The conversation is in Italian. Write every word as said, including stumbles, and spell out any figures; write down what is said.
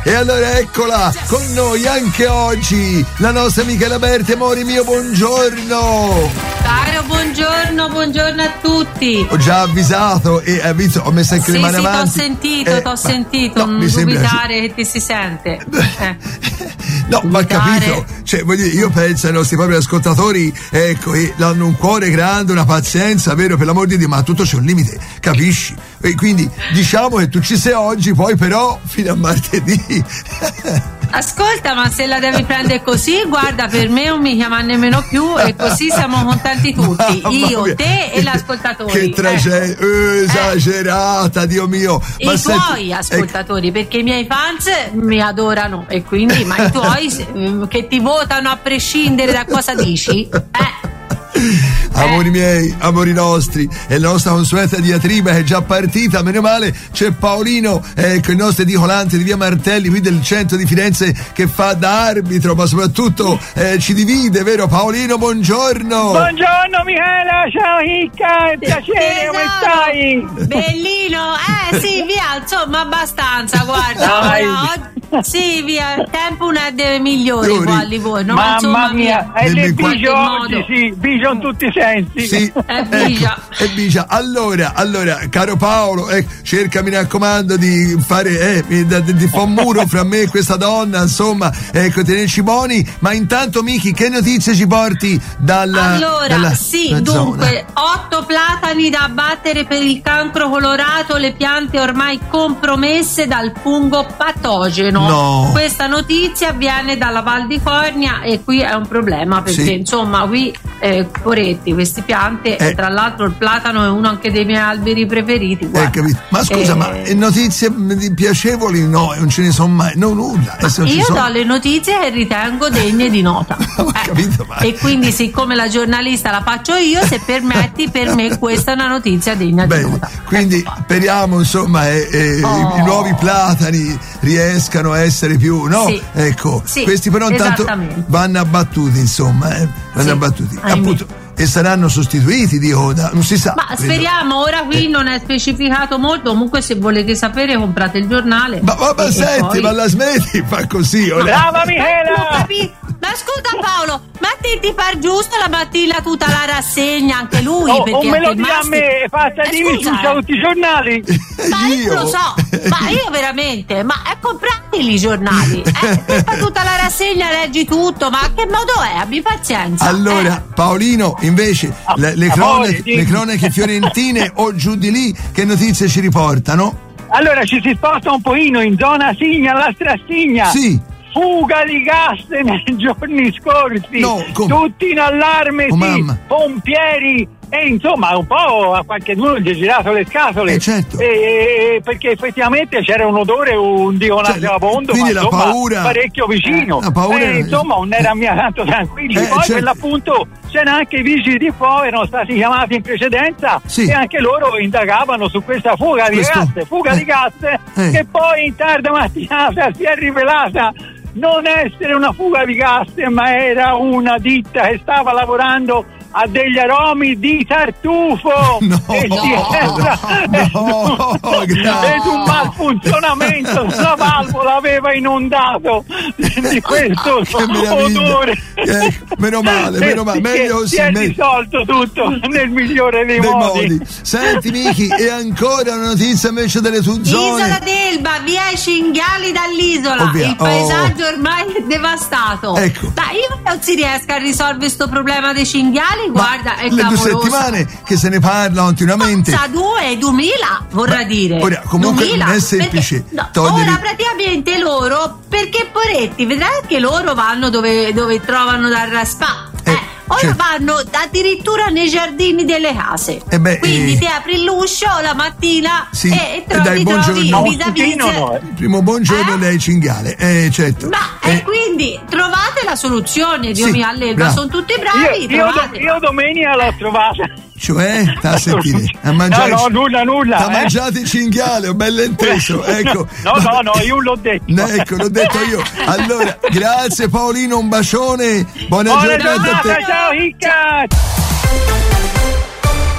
E allora eccola con noi anche oggi, la nostra Michela Berti. Amore mio, buongiorno. Caro, buongiorno, buongiorno a tutti. Ho già avvisato e ho visto, ho messo anche sì, le mani sì, avanti. Sì, t'ho sentito, eh, t'ho sentito, no, non dubitare che ti si sente. Eh. No, ma capito, cioè, voglio dire, io penso ai nostri propri ascoltatori, ecco, e hanno un cuore grande, una pazienza, vero, per l'amor di Dio, ma tutto c'è un limite, capisci? E quindi diciamo che tu ci sei oggi, poi però fino a martedì. Ascolta, ma se la devi prendere così, guarda, per me non mi chiama nemmeno più e così siamo contenti tutti, io, mia. te e l'ascoltatore. Che tragedia, eh. esagerata, eh. Dio mio. Ma I senti, tuoi ascoltatori, eh. perché i miei fans mi adorano e quindi, ma i tuoi che ti votano a prescindere da cosa dici, eh. Amori miei, amori nostri, è la nostra consueta diatriba che è già partita, meno male c'è Paolino, ecco, il nostro edicolante di via Martelli qui del centro di Firenze, che fa da arbitro, ma soprattutto eh, ci divide, vero Paolino? Buongiorno. Buongiorno Michela, ciao Ricca, è piacere, come stai? Bellino, eh sì, via, insomma abbastanza, guarda, ora, sì, via, il tempo non è dei migliori qua a Livorno, mamma insomma, mia, è il bigio oggi, sì, bigio in tutti i sensi. Sì, è bigia. Ecco, è bigia. Allora, allora, caro Paolo, eh, cerca, mi raccomando, di fare, eh, di, di fare un muro fra me e questa donna, insomma, ecco, tenerci buoni, ma intanto Miki, che notizie ci porti dalla Allora, dalla, sì, dalla dunque, zona? otto platani da abbattere per il cancro colorato, le piante ormai compromesse dal fungo patogeno. No. Questa notizia viene dalla Val di Cornia e qui è un problema perché sì. insomma qui eh, poretti, queste piante, eh. tra l'altro il platano è uno anche dei miei alberi preferiti. Eh, capito. Ma scusa, eh, ma notizie piacevoli no, non ce ne sono mai, no, nulla. Io sono... do le notizie che ritengo degne di nota. Ho eh. capito, ma... E quindi siccome la giornalista la faccio io, se permetti, per me questa è una notizia degna Bene, di nota. quindi ecco speriamo insomma eh, eh, oh. i, i nuovi platani riescano a essere più, no? Sì. Ecco, sì, questi però intanto vanno abbattuti, insomma, eh, vanno sì. abbattuti. Ahimè. Appunto, e saranno sostituiti, dico, da, non si sa. Ma credo. speriamo, ora qui eh. non è specificato molto, comunque se volete sapere comprate il giornale. Ma, ma, ma e, senti, e poi... ma la smetti, fa così. Ora. Brava Michela! Ma scusa Paolo, ma ti, ti par giusto la mattina tutta la rassegna anche lui? Oh, perché o me lo dica masti... a me, fatta eh, dimmi su scusa, tutti i giornali. Ma io lo so, ma io veramente, ma è comprateli i giornali, eh, fai tutta la rassegna, leggi tutto, ma che modo è? Abbi pazienza. Allora, eh. Paolino, invece, Ah, le, le, cronache, le cronache fiorentine o giù di lì, che notizie ci riportano? Allora ci si sposta un pochino in zona Signa, alla Strassigna. Sì. Fuga di gas nei giorni scorsi, no, tutti in allarme, oh, sì, mamma. pompieri e insomma un po' a qualcuno gli è girato le scatole, eh, certo. e, perché effettivamente c'era un odore, un dico cioè, nauseabondo, quindi ma la insomma paura, parecchio vicino, eh, la paura e, insomma non era mica tanto tranquilli, eh, poi certo. per l'appunto c'erano anche i vigili di fuoco, erano stati chiamati in precedenza, sì. e anche loro indagavano su questa fuga di Questo... gas, fuga eh. di gas eh. che poi in tarda mattinata si è rivelata non essere una fuga di gas, ma era una ditta che stava lavorando a degli aromi di tartufo, no, e si era no, no, ed un malfunzionamento della valvola aveva inondato di questo odore. Eh, meno male, meno male, meglio si così, è meglio. risolto tutto nel migliore dei, dei modi. modi. Senti Miki, e ancora una notizia invece delle tue zone. Isola d'Elba, via i cinghiali dall'isola, oh, il paesaggio oh. ormai è devastato. Ecco. Ma io non si riesca a risolvere questo problema dei cinghiali. Guarda, è le clamoroso. due settimane che se ne parla continuamente. Sa due, duemila vorrà Beh, dire. Ora, comunque duemila, non è semplice. Perché, no, togliere... Ora praticamente loro, perché poretti, vedrai che loro vanno dove, dove trovano da raspà. Eh, eh, ora certo. vanno addirittura nei giardini delle case. Eh beh, Quindi eh... ti apri l'uscio la mattina sì, e, e trovi, dai, trovi no, vis-à-vis. no, eh. Il primo buongiorno eh? lei cinghiale, eh certo. Ma eh. e quindi trovate la soluzione, Dio sì, mio, all'Elba, bravo. sono tutti bravi. Io, io, do, io domenica l'ho trovata. Cioè, sta a sentire, a mangiare. No, no, nulla, nulla. Ha eh. mangiato il cinghiale, ho bello inteso. Ecco. No, no, no, io l'ho detto. Ecco, l'ho detto io. Allora, grazie Paolino, un bacione. Buona, Buona giornata a te. Ciao, Ricca.